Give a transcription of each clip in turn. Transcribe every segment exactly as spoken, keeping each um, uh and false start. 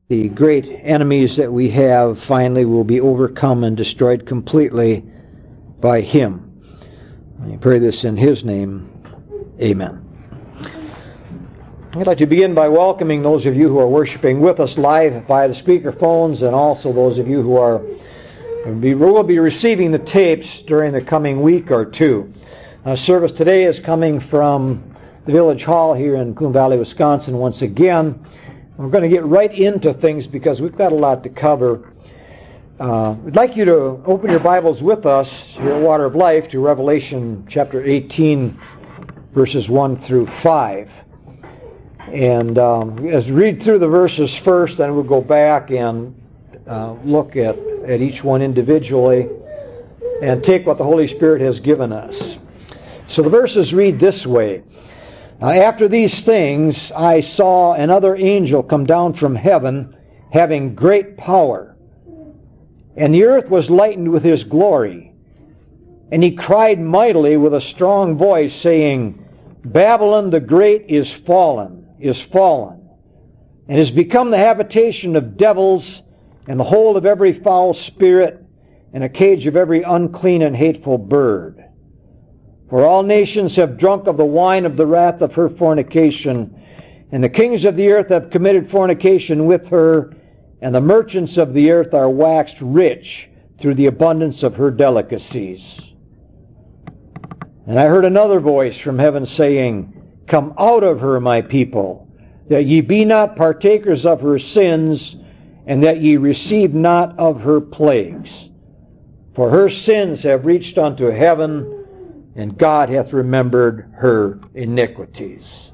the great enemies that we have finally will be overcome and destroyed completely by Him. I pray this in His name. Amen. I'd like to begin by welcoming those of you who are worshiping with us live via the speaker phones, and also those of you who are will be receiving the tapes during the coming week or two. Our service today is coming from the Village Hall here in Coon Valley, Wisconsin once again. We're going to get right into things because we've got a lot to cover. Uh, I'd like you to open your Bibles with us here at Water of Life to Revelation chapter eighteen, verses one through five. And um, as we read through the verses first, then we'll go back and uh, look at, at each one individually and take what the Holy Spirit has given us. So the verses read this way. Uh, After these things I saw another angel come down from heaven, having great power. And the earth was lightened with his glory. And he cried mightily with a strong voice, saying, Babylon the great is fallen, is fallen, and has become the habitation of devils, and the hold of every foul spirit, and a cage of every unclean and hateful bird. For all nations have drunk of the wine of the wrath of her fornication, and the kings of the earth have committed fornication with her, and the merchants of the earth are waxed rich through the abundance of her delicacies. And I heard another voice from heaven saying, Come out of her, my people, that ye be not partakers of her sins, and that ye receive not of her plagues. For her sins have reached unto heaven, and God hath remembered her iniquities.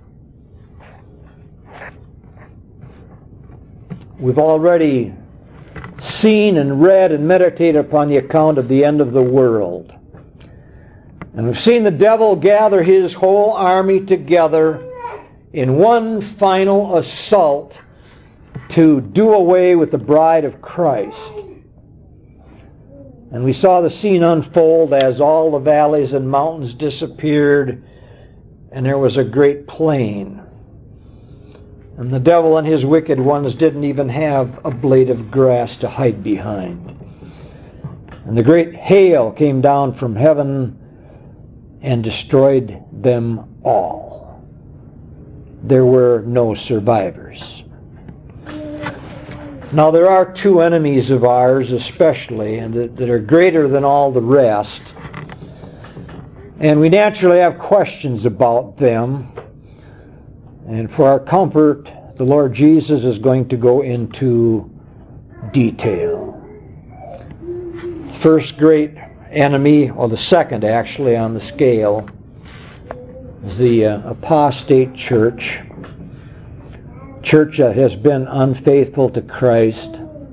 We've already seen and read and meditated upon the account of the end of the world. And we've seen the devil gather his whole army together in one final assault to do away with the bride of Christ. And we saw the scene unfold as all the valleys and mountains disappeared, and there was a great plain. And the devil and his wicked ones didn't even have a blade of grass to hide behind. And the great hail came down from heaven and destroyed them all. There were no survivors. Now there are two enemies of ours especially, and that, that are greater than all the rest. And we naturally have questions about them. And for our comfort, the Lord Jesus is going to go into detail. First great enemy, or the second actually on the scale, is the uh, apostate church. Church that has been unfaithful to Christ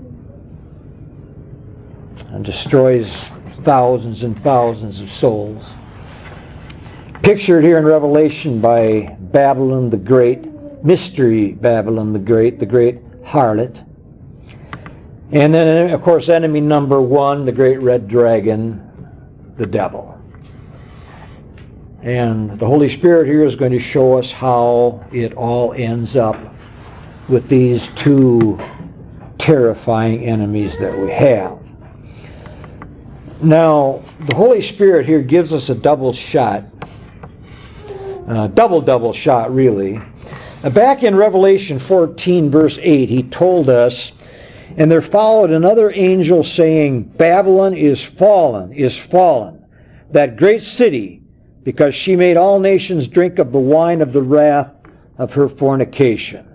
and destroys thousands and thousands of souls. Pictured here in Revelation by Babylon the Great, Mystery Babylon the Great, the great harlot. And then, of course, enemy number one, the great red dragon, the devil. And the Holy Spirit here is going to show us how it all ends up with these two terrifying enemies that we have. Now, the Holy Spirit here gives us a double shot. Uh, double, double shot, really. Uh, back in Revelation fourteen, verse eight, he told us, And there followed another angel saying, Babylon is fallen, is fallen, that great city, because she made all nations drink of the wine of the wrath of her fornication.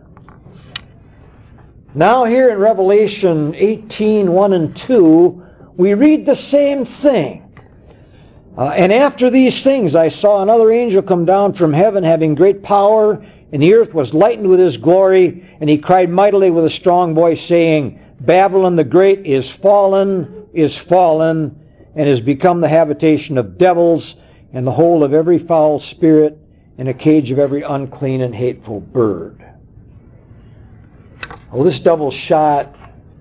Now here in Revelation eighteen, one and two, we read the same thing. Uh, and after these things I saw another angel come down from heaven, having great power, and the earth was lightened with his glory, and he cried mightily with a strong voice, saying, Babylon the great is fallen, is fallen, and has become the habitation of devils, and the hold of every foul spirit, and a cage of every unclean and hateful bird. Well, this double shot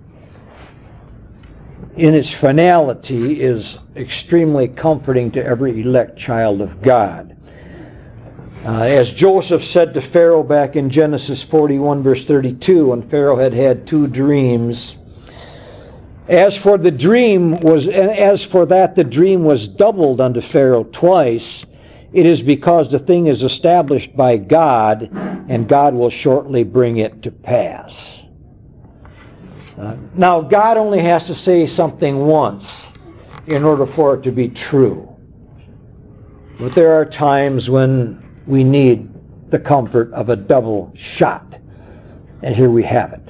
in its finality is extremely comforting to every elect child of God. Uh, as Joseph said to Pharaoh back in Genesis forty-one, verse thirty-two, when Pharaoh had had two dreams, As for the dream was, as for that the dream was doubled unto Pharaoh twice, it is because the thing is established by God, and God will shortly bring it to pass. Uh, now, God only has to say something once in order for it to be true. But there are times when we need the comfort of a double shot. And here we have it.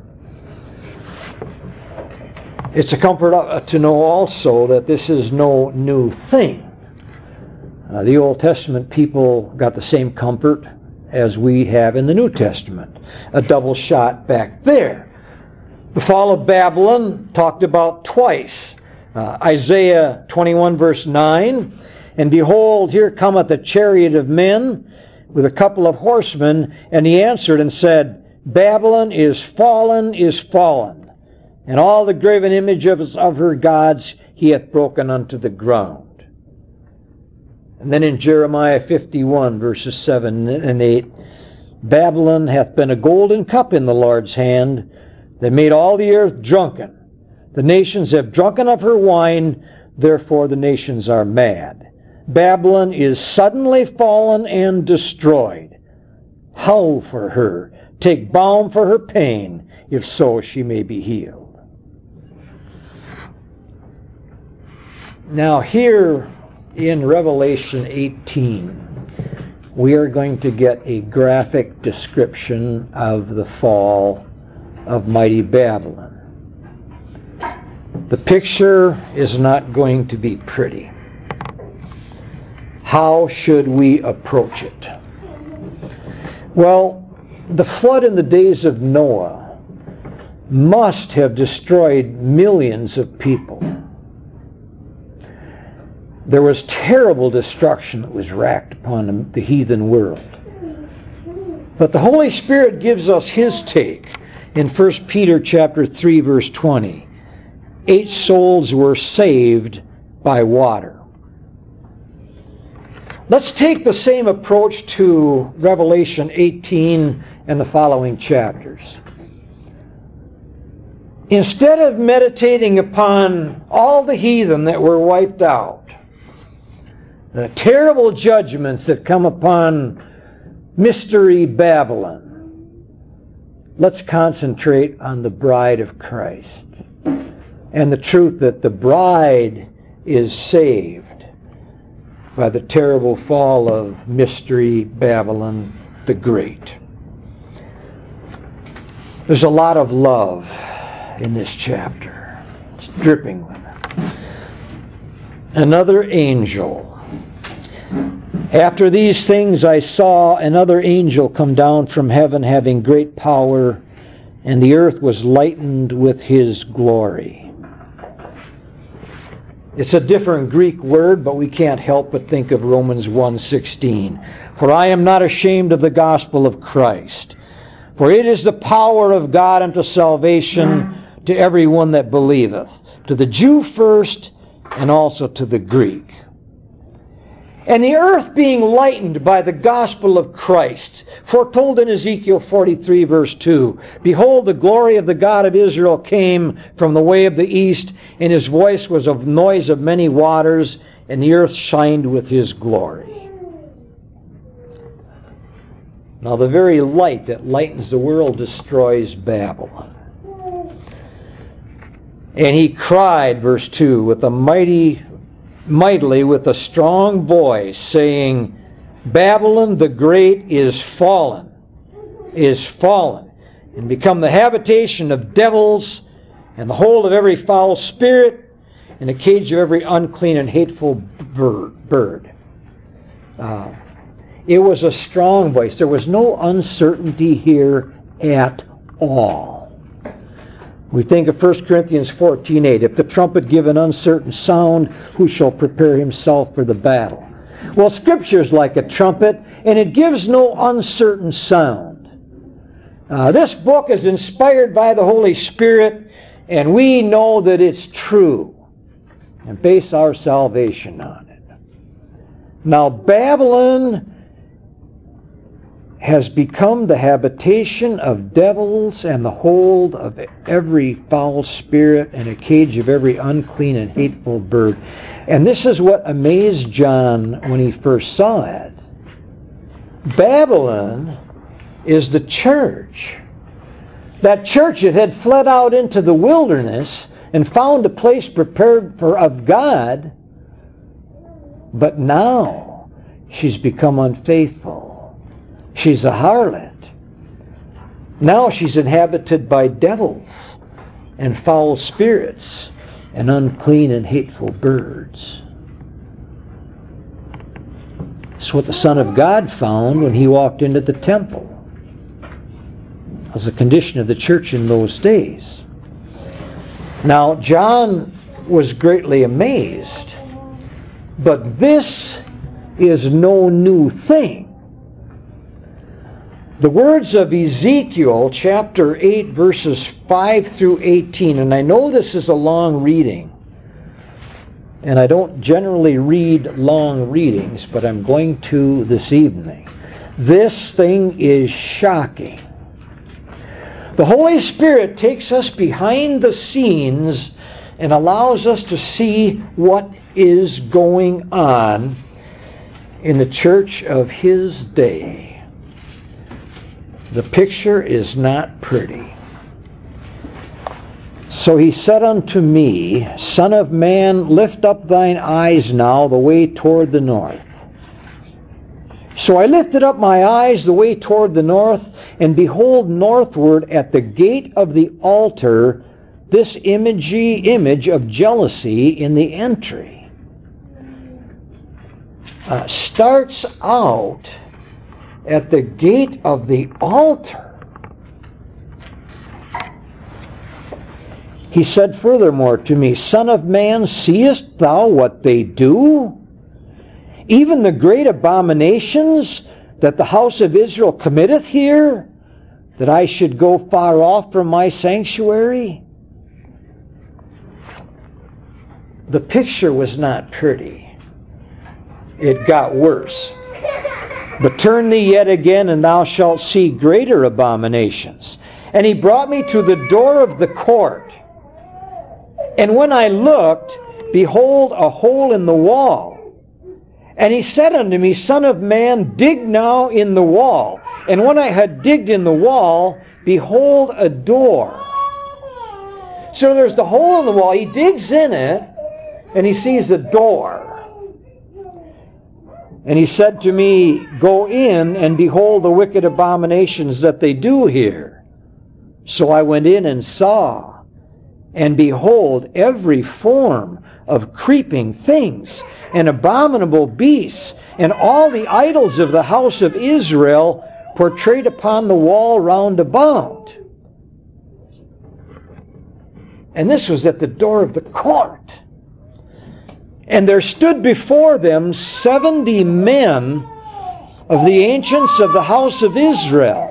It's a comfort to know also that this is no new thing. Uh, the Old Testament people got the same comfort as we have in the New Testament. A double shot back there. The fall of Babylon talked about twice. Uh, Isaiah twenty-one verse nine, and behold, here cometh a chariot of men with a couple of horsemen, and he answered and said, Babylon is fallen, is fallen, and all the graven image of, of her gods he hath broken unto the ground. And then in Jeremiah fifty-one verses seven and eight, Babylon hath been a golden cup in the Lord's hand, that made all the earth drunken. The nations have drunken of her wine, therefore the nations are mad. Babylon is suddenly fallen and destroyed. Howl for her, take balm for her pain, if so she may be healed. Now here in Revelation eighteen, we are going to get a graphic description of the fall of mighty Babylon. The picture is not going to be pretty. How should we approach it? Well, the flood in the days of Noah must have destroyed millions of people. There was terrible destruction that was racked upon the heathen world. But the Holy Spirit gives us his take in First Peter chapter three, verse twenty. Eight souls were saved by water. Let's take the same approach to Revelation eighteen and the following chapters. Instead of meditating upon all the heathen that were wiped out, the terrible judgments that come upon Mystery Babylon, let's concentrate on the bride of Christ and the truth that the bride is saved by the terrible fall of Mystery Babylon the Great. There's a lot of love in this chapter. It's dripping with it. Another angel. After these things I saw another angel come down from heaven, having great power, and the earth was lightened with his glory. It's a different Greek word, but we can't help but think of Romans one sixteen. For I am not ashamed of the gospel of Christ, for it is the power of God unto salvation to everyone that believeth, to the Jew first, and also to the Greek. And the earth being lightened by the gospel of Christ, foretold in Ezekiel forty-three, verse two, behold, the glory of the God of Israel came from the way of the east, and his voice was of noise of many waters, and the earth shined with his glory. Now the very light that lightens the world destroys Babylon. And he cried, verse two, with a mighty mightily with a strong voice, saying, Babylon the great is fallen, is fallen, and become the habitation of devils, and the hold of every foul spirit, and the cage of every unclean and hateful bird. Uh, it was a strong voice. There was no uncertainty here at all. We think of First Corinthians fourteen eight. If the trumpet give an uncertain sound, who shall prepare himself for the battle? Well, Scripture is like a trumpet, and it gives no uncertain sound. Uh, this book is inspired by the Holy Spirit, and we know that it's true, and base our salvation on it. Now, Babylon has become the habitation of devils and the hold of every foul spirit and a cage of every unclean and hateful bird. And this is what amazed John when he first saw it. Babylon is the church. That church that had fled out into the wilderness and found a place prepared for of God, but now she's become unfaithful. She's a harlot. Now she's inhabited by devils and foul spirits and unclean and hateful birds. It's what the Son of God found when he walked into the temple. It was the condition of the church in those days. Now, John was greatly amazed, but this is no new thing. The words of Ezekiel chapter eight verses five through eighteen, and I know this is a long reading, and I don't generally read long readings, but I'm going to this evening. This thing is shocking. The Holy Spirit takes us behind the scenes and allows us to see what is going on in the church of his day. The picture is not pretty. So he said unto me, Son of man, lift up thine eyes now the way toward the north. So I lifted up my eyes the way toward the north, and behold, northward at the gate of the altar, this imagey image of jealousy in the entry. Uh, starts out at the gate of the altar. He said furthermore to me, Son of man, seest thou what they do? Even the great abominations that the house of Israel committeth here, that I should go far off from my sanctuary? The picture was not pretty. It got worse. But turn thee yet again, and thou shalt see greater abominations. And he brought me to the door of the court. And when I looked, behold, a hole in the wall. And he said unto me, Son of man, dig now in the wall. And when I had digged in the wall, behold, a door. So there's the hole in the wall. He digs in it, and he sees a door. And he said to me, Go in and behold the wicked abominations that they do here. So I went in and saw, and behold, every form of creeping things, and abominable beasts, and all the idols of the house of Israel portrayed upon the wall round about. And this was at the door of the court. And there stood before them seventy men of the ancients of the house of Israel.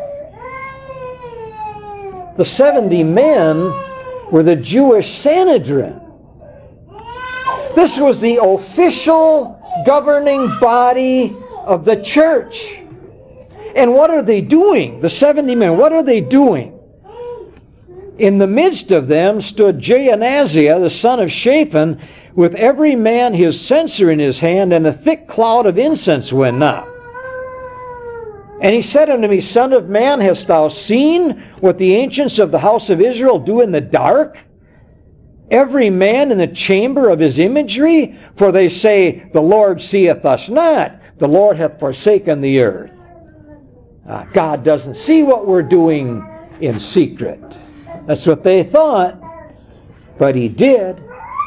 The seventy men were the Jewish Sanhedrin. This was the official governing body of the church. And what are they doing? The seventy men, what are they doing? In the midst of them stood Jaanaziah, the son of Shaphan, with every man his censer in his hand, and a thick cloud of incense went up. And he said unto me, Son of man, hast thou seen what the ancients of the house of Israel do in the dark? Every man in the chamber of his imagery? For they say, The Lord seeth us not. The Lord hath forsaken the earth. Uh, God doesn't see what we're doing in secret. That's what they thought. But he did.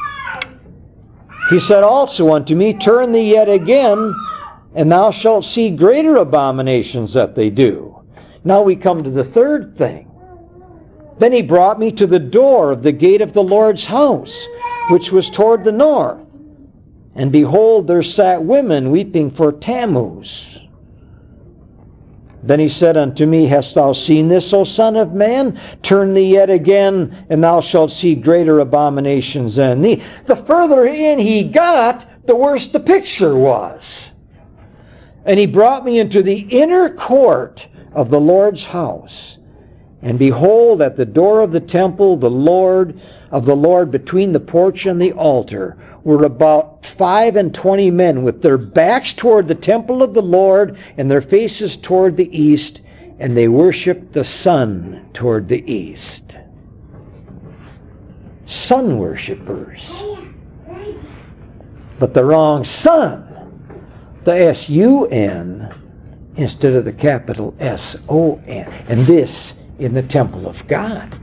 He said also unto me, Turn thee yet again, and thou shalt see greater abominations that they do. Now we come to the third thing. Then he brought me to the door of the gate of the Lord's house, which was toward the north. And behold, there sat women weeping for Tammuz. Then he said unto me, Hast thou seen this, O son of man? Turn thee yet again, and thou shalt see greater abominations than thee. The further in he got, the worse the picture was. And he brought me into the inner court of the Lord's house. And behold, at the door of the temple, the Lord of the Lord between the porch and the altar, were about five and twenty men with their backs toward the temple of the Lord and their faces toward the east, and they worshipped the sun toward the east. Sun worshippers. But the wrong sun. The S U N instead of the capital S O N. And this in the temple of God.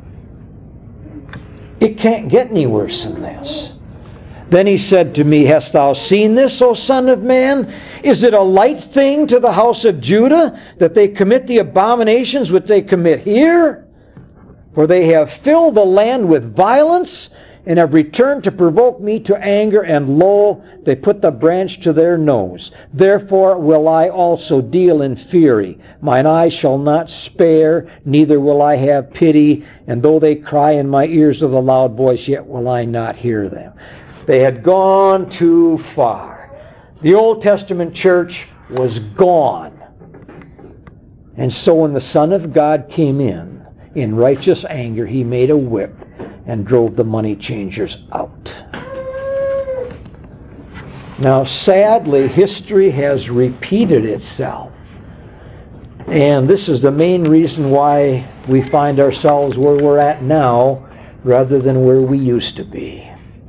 It can't get any worse than this. Then he said to me, Hast thou seen this, O son of man? Is it a light thing to the house of Judah that they commit the abominations which they commit here? For they have filled the land with violence, and have returned to provoke me to anger, and lo, they put the branch to their nose. Therefore will I also deal in fury. Mine eye shall not spare, neither will I have pity. And though they cry in my ears with a loud voice, yet will I not hear them. They had gone too far. The Old Testament church was gone. And so when the Son of God came in, in righteous anger, he made a whip and drove the money changers out. Now, sadly, history has repeated itself. And this is the main reason why we find ourselves where we're at now rather than where we used to be.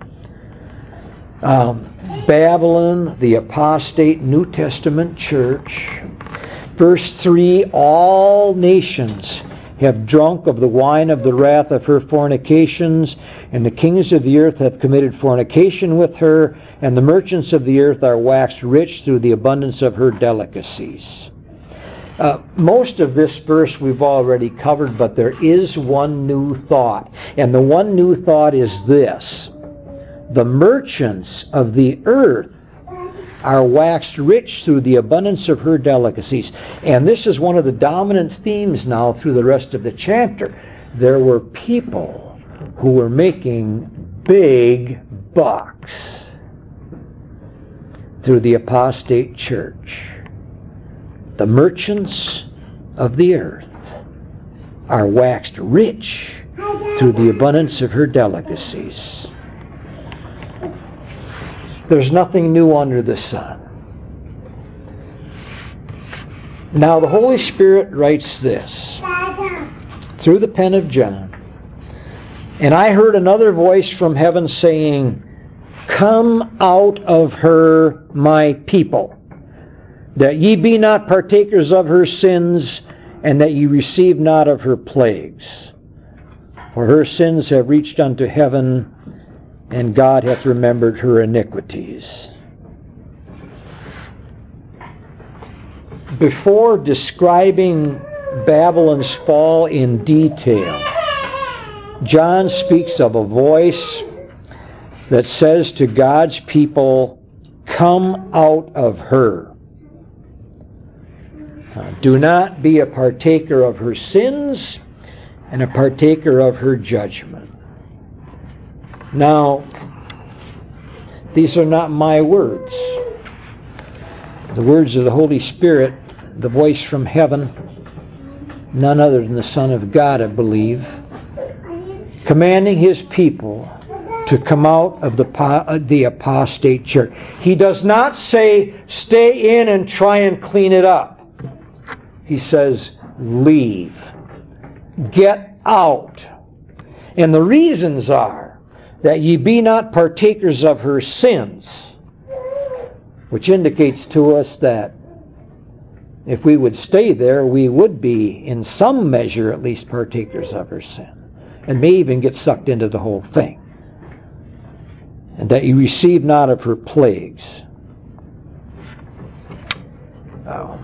Um, Babylon, the apostate New Testament church. Verse three, all nations have drunk of the wine of the wrath of her fornications, and the kings of the earth have committed fornication with her, and the merchants of the earth are waxed rich through the abundance of her delicacies. Uh, most of this verse we've already covered, but there is one new thought. And the one new thought is this. The merchants of the earth are waxed rich through the abundance of her delicacies. And this is one of the dominant themes now through the rest of the chapter. There were people who were making big bucks through the apostate church. The merchants of the earth are waxed rich through the abundance of her delicacies. There's nothing new under the sun. Now the Holy Spirit writes this through the pen of John. And I heard another voice from heaven saying, Come out of her, my people, that ye be not partakers of her sins, and that ye receive not of her plagues. For her sins have reached unto heaven, and God hath remembered her iniquities. Before describing Babylon's fall in detail, John speaks of a voice that says to God's people, Come out of her. Uh, do not be a partaker of her sins and a partaker of her judgment. Now, these are not my words. The words of the Holy Spirit, the voice from heaven, none other than the Son of God, I believe, commanding his people to come out of the, the apostate church. He does not say, stay in and try and clean it up. He says, leave. Get out. And the reasons are, that ye be not partakers of her sins, which indicates to us that if we would stay there, we would be, in some measure at least, partakers of her sin, and may even get sucked into the whole thing. And that ye receive not of her plagues. Oh.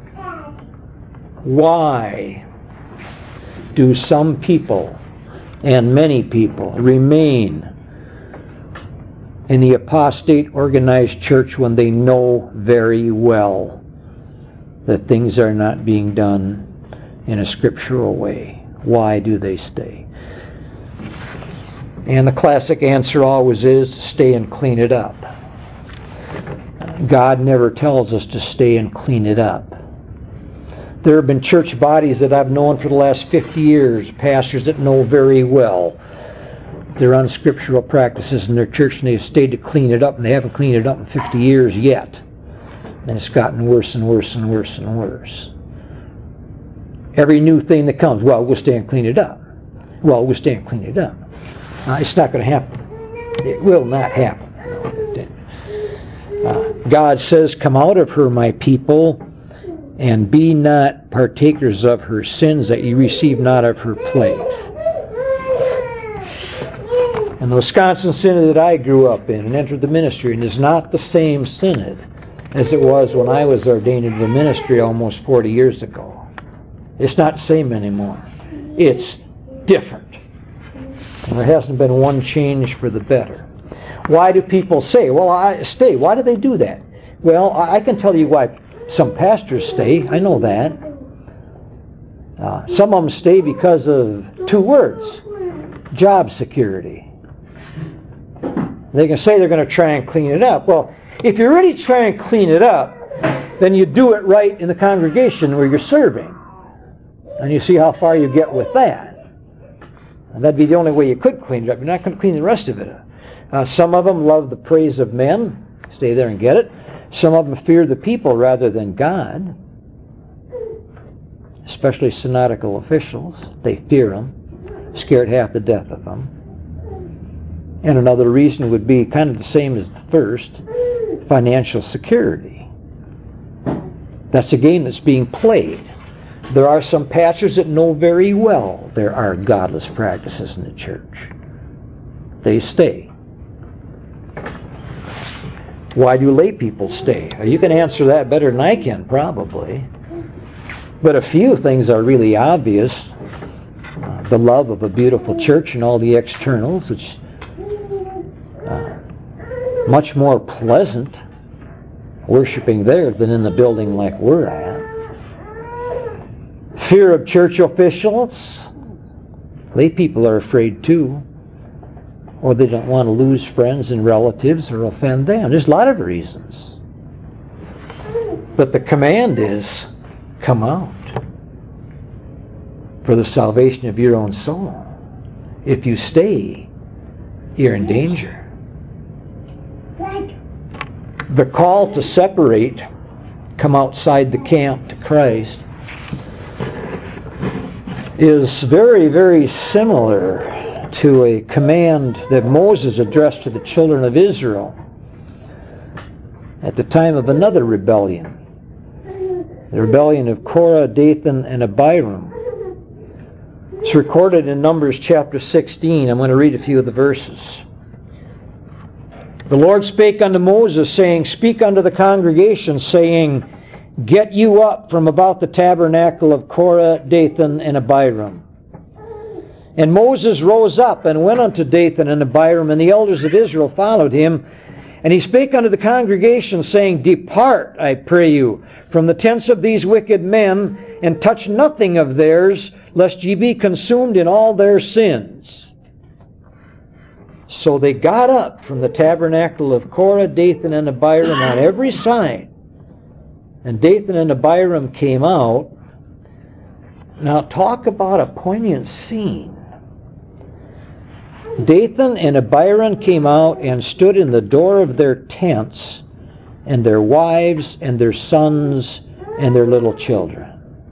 Why do some people and many people remain in the apostate organized church when they know very well that things are not being done in a scriptural way? Why do they stay? And the classic answer always is, stay and clean it up. God never tells us to stay and clean it up. There have been church bodies that I've known for the last fifty years, pastors that know very well their unscriptural practices in their church, and they've stayed to clean it up, and they haven't cleaned it up in fifty years yet. And it's gotten worse and worse and worse and worse. Every new thing that comes, well, we'll stay and clean it up. Well, we'll stay and clean it up. Uh, it's not going to happen. It will not happen. Uh, God says, "Come out of her, my people, and be not partakers of her sins, that ye receive not of her plagues." And the Wisconsin Synod that I grew up in and entered the ministry in is not the same synod as it was when I was ordained into the ministry almost forty years ago. It's not the same anymore. It's different. And there hasn't been one change for the better. Why do people say, well, I stay? Why do they do that? Well, I can tell you why some pastors stay. I know that. Uh, some of them stay because of two words: job security. They can say they're going to try and clean it up. Well, if you really try and clean it up, then you do it right in the congregation where you're serving. And you see how far you get with that. And that'd be the only way you could clean it up. You're not going to clean the rest of it up. Uh, some of them love the praise of men. Stay there and get it. Some of them fear the people rather than God. Especially synodical officials. They fear them. Scared half to death of them. And another reason would be kind of the same as the first: financial security. That's a game that's being played. There are some pastors that know very well there are godless practices in the church. They stay. Why do lay people stay? You can answer that better than I can, probably. But a few things are really obvious. Uh, the love of a beautiful church and all the externals, which uh, much more pleasant worshiping there than in the building like we're at. Fear of church officials. Lay people are afraid too. Or they don't want to lose friends and relatives or offend them. There's a lot of reasons. But the command is, come out for the salvation of your own soul. If you stay, you're in danger. The call to separate, come outside the camp to Christ, is very, very similar to a command that Moses addressed to the children of Israel at the time of another rebellion. The rebellion of Korah, Dathan, and Abiram. It's recorded in Numbers chapter sixteen. I'm going to read a few of the verses. The Lord spake unto Moses, saying, Speak unto the congregation, saying, Get you up from about the tabernacle of Korah, Dathan, and Abiram. And Moses rose up and went unto Dathan and Abiram, and the elders of Israel followed him. And he spake unto the congregation, saying, Depart, I pray you, from the tents of these wicked men, and touch nothing of theirs, lest ye be consumed in all their sins. So they got up from the tabernacle of Korah, Dathan, and Abiram on every side. And Dathan and Abiram came out. Now talk about a poignant scene. Dathan and Abiram came out and stood in the door of their tents, and their wives and their sons and their little children.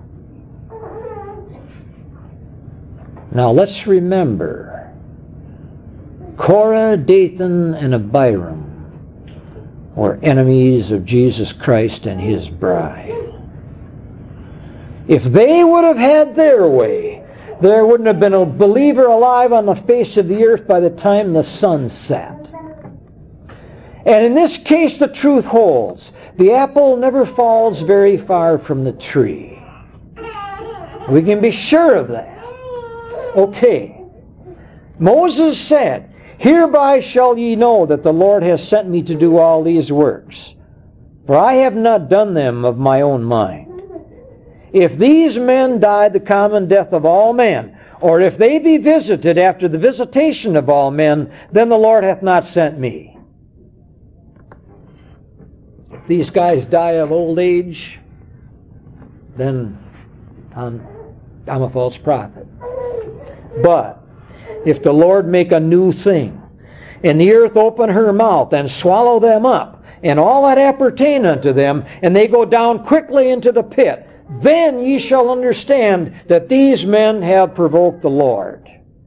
Now let's remember, Korah, Dathan, and Abiram were enemies of Jesus Christ and His bride. If they would have had their way, there wouldn't have been a believer alive on the face of the earth by the time the sun set. And in this case, the truth holds. The apple never falls very far from the tree. We can be sure of that. Okay. Moses said, Hereby shall ye know that the Lord has sent me to do all these works, for I have not done them of my own mind. If these men die the common death of all men, or if they be visited after the visitation of all men, then the Lord hath not sent me. If these guys die of old age, then I'm, I'm a false prophet. But if the Lord make a new thing, and the earth open her mouth and swallow them up, and all that appertain unto them, and they go down quickly into the pit, then ye shall understand that these men have provoked the Lord.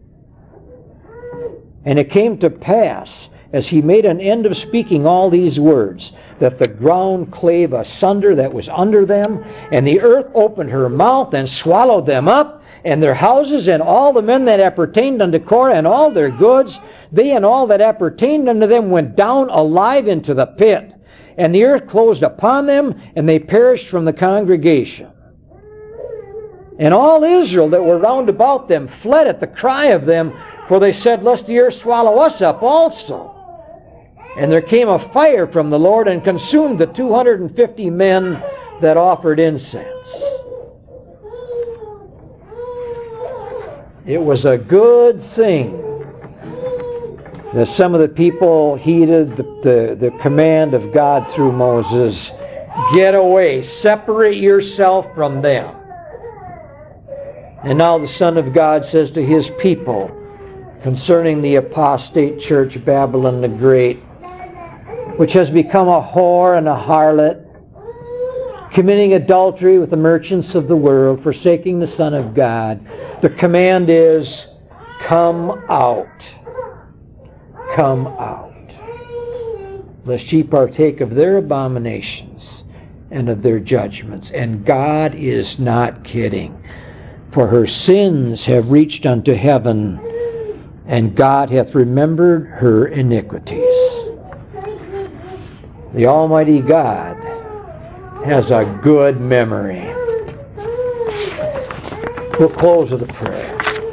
And it came to pass, as he made an end of speaking all these words, that the ground clave asunder that was under them, and the earth opened her mouth and swallowed them up, and their houses, and all the men that appertained unto Korah, and all their goods, they and all that appertained unto them went down alive into the pit. And the earth closed upon them, and they perished from the congregation. And all Israel that were round about them fled at the cry of them, for they said, lest the earth swallow us up also. And there came a fire from the Lord and consumed the two hundred fifty men that offered incense. It was a good thing that some of the people heeded the, the, the command of God through Moses. Get away, separate yourself from them. And now the Son of God says to his people concerning the apostate church, Babylon the Great, which has become a whore and a harlot, committing adultery with the merchants of the world, forsaking the Son of God. The command is, come out. Come out. Lest ye partake of their abominations and of their judgments. And God is not kidding. For her sins have reached unto heaven, and God hath remembered her iniquities. The Almighty God has a good memory. We'll close with a prayer.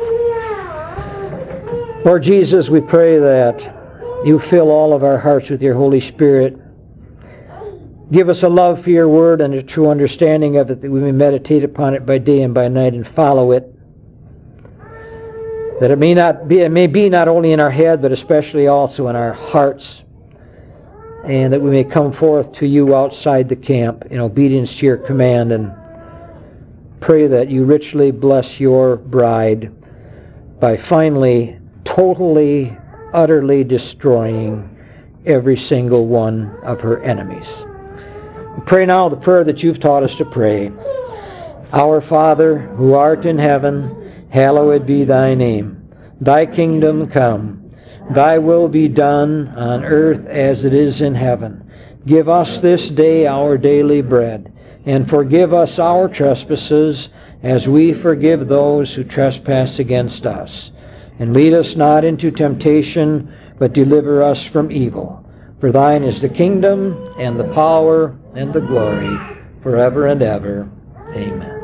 Lord Jesus, we pray that you fill all of our hearts with your Holy Spirit. Give us a love for your word and a true understanding of it, that we may meditate upon it by day and by night and follow it. That it may not be, it may be not only in our head, but especially also in our hearts. And that we may come forth to you outside the camp in obedience to your command, and pray that you richly bless your bride by finally, totally, utterly destroying every single one of her enemies. We pray now the prayer that you've taught us to pray. Our Father, who art in heaven, hallowed be thy name. Thy kingdom come. Thy will be done on earth as it is in heaven. Give us this day our daily bread, and forgive us our trespasses as we forgive those who trespass against us. And lead us not into temptation, but deliver us from evil. For thine is the kingdom, and the power, and the glory, forever and ever. Amen.